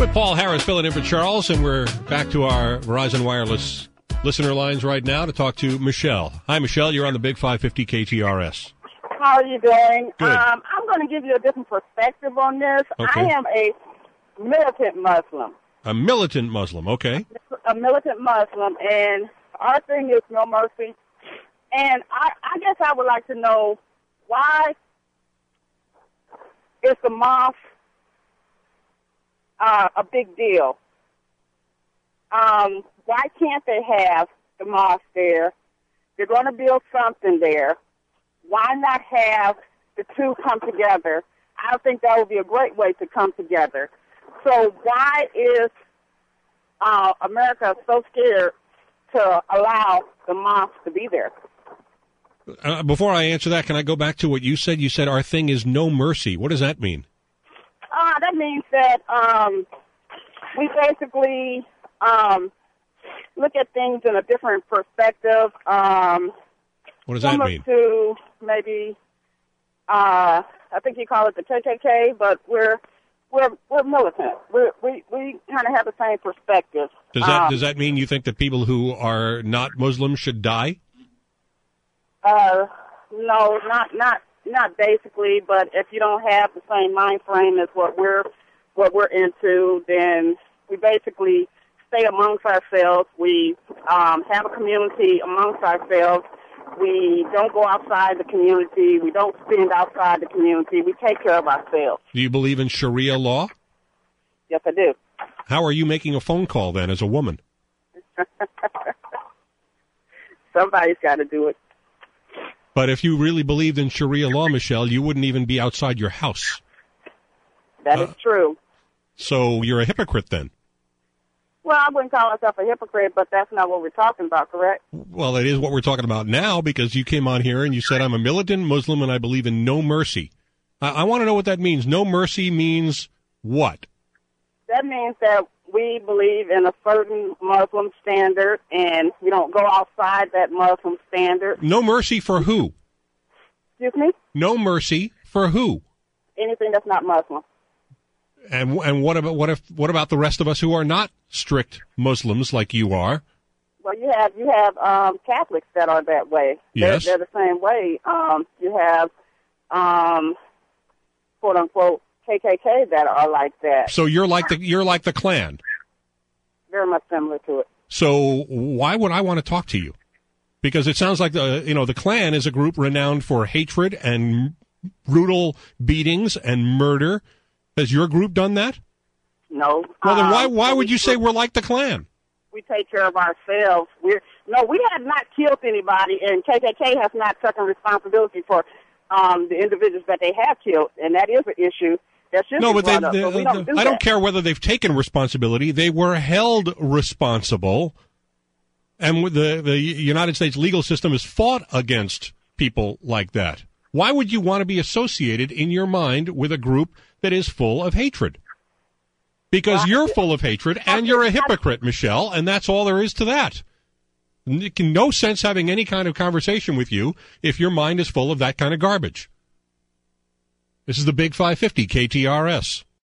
With Paul Harris filling in for Charles, and we're back to our Verizon Wireless listener lines right now to talk to Michelle. Hi, Michelle. You're on the Big 550 KTRS. How are you doing? Good. I'm going to give you a different perspective on this. Okay. I am a militant Muslim. A militant Muslim, okay. A militant Muslim, and our thing is no mercy. And I guess I would like to know, why is the mosque a big deal? Why can't they have the mosque there? They're going to build something there. Why not have the two come together? I think that would be a great way to come together. So why is America so scared to allow the mosque to be there? Before I answer that, can I go back to what you said? You said our thing is no mercy. What does that mean? That means that we basically look at things in a different perspective. What does that mean? To maybe, I think you call it the KKK, but we're militant. We kind of have the same perspective. Does that mean you think that people who are not Muslims should die? No, not basically. But if you don't have the same mind frame as what we're into, then we basically stay amongst ourselves. We have a community amongst ourselves. We don't go outside the community. We don't spend outside the community. We take care of ourselves. Do you believe in Sharia law? Yes, I do. How are you making a phone call then as a woman? Somebody's got to do it. But if you really believed in Sharia law, Michelle, you wouldn't even be outside your house. That is true. So you're a hypocrite then? Well, I wouldn't call myself a hypocrite, but that's not what we're talking about, correct? Well, it is what we're talking about now, because you came on here and you said, I'm a militant Muslim and I believe in no mercy. I want to know what that means. No mercy means what? That means that we believe in a certain Muslim standard, and we don't go outside that Muslim standard. No mercy for who? Excuse me? No mercy for who? Anything that's not Muslim. And what about the rest of us who are not strict Muslims like you are? Well, you have Catholics that are that way. Yes. They're the same way. You have quote unquote KKK that are like that. So you're like the Klan. Very much similar to it. So why would I want to talk to you? Because it sounds like the Klan is a group renowned for hatred and brutal beatings and murder. Has your group done that? No. Well, then why would you say we're like the Klan? We take care of ourselves. We have not killed anybody, and KKK has not taken responsibility for the individuals that they have killed, and that is an issue. No, but I don't care whether they've taken responsibility. They were held responsible, and the United States legal system has fought against people like that. Why would you want to be associated in your mind with a group that is full of hatred? Because you're full of hatred, and you're a hypocrite, Michelle, and that's all there is to that. No sense having any kind of conversation with you if your mind is full of that kind of garbage. This is the Big 550 KTRS.